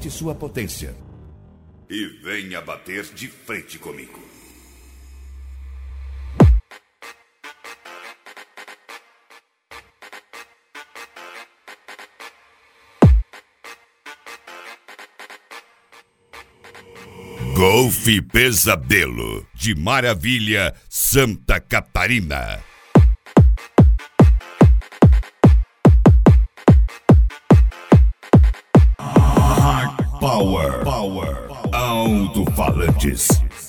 Teste sua potência. E venha bater de frente comigo. Golfe Pesadelo, de Maravilha, Santa Catarina. Hard Power, Alto-falantes.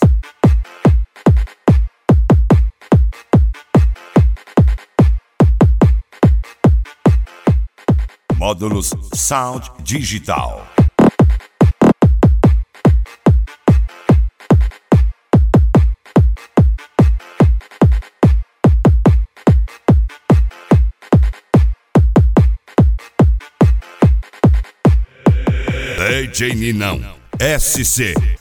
Módulos Sound Digital. DJ Ninão SC